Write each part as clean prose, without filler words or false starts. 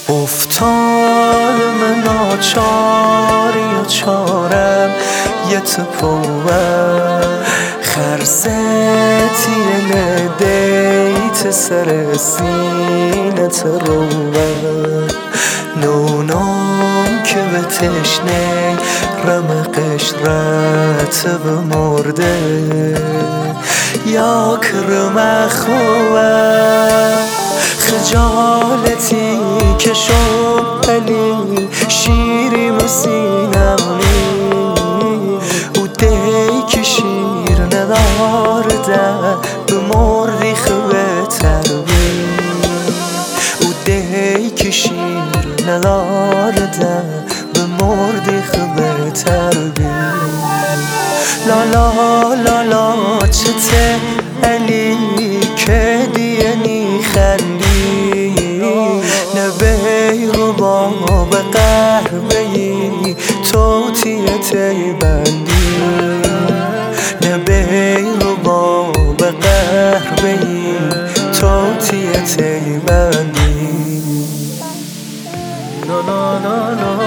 افتاد من ناچاری و چارم یه تپوه خرزتی دیت سر سینت روه نونام که به تشنه رمقش رتب مرده یا کرم خوه خجالتی که شد علی شیری مسینمنی او دی که شیر ندارده به مردی خوه تربی او دی که شیر ندارده به مردی خوه تربی لالا لالا چته علی که دینی خندی نبی رو با به قهبهی توتیت بندی نبی رو با به قهبهی توتیت بندی لا لا لا لا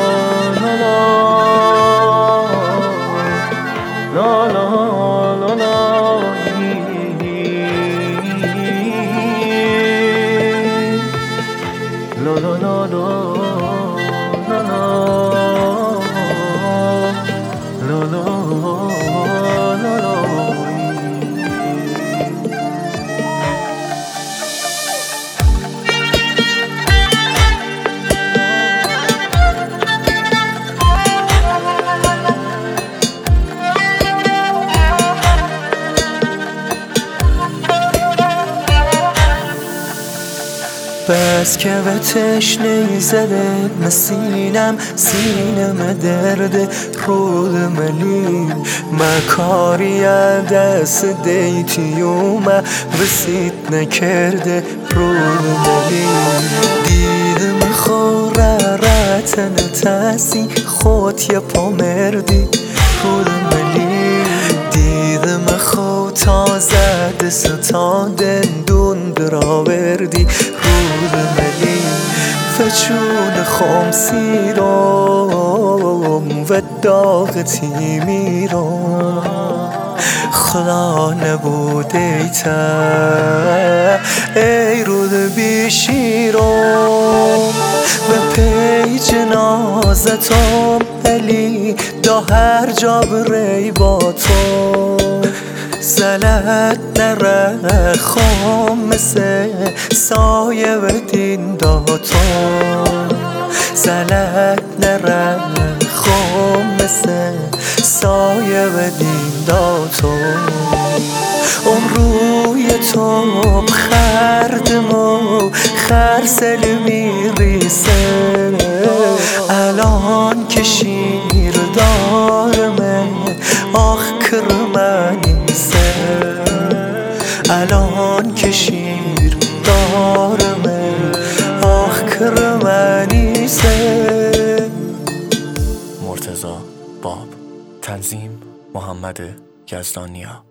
بس که به تشنه زده مسینم سینم درده رود ملیم مکاری دست دیتیوم رسید نکرده رود ملیم دیدم خوره رتن تسی خود یه پا مردی رود ملیم دیدم خود تازه دستا دندون براوردی رود ملیم فچون خمسی روم و داغتی میرم خدا نبود ایتا ای رود بیشیرم و پی جنازتم علی دا هر جا بری با تو زلت نره خام مثل سایه و دین داتو زلت نره خام مثل سایه و دین داتو روی تو خردم و خرسل میریسه الان که شیر دارمه آخ کرمانیسه الان که شیر دارمه آخ کرمانیسه. مرتضی باب، تنظیم محمد یزدانیا.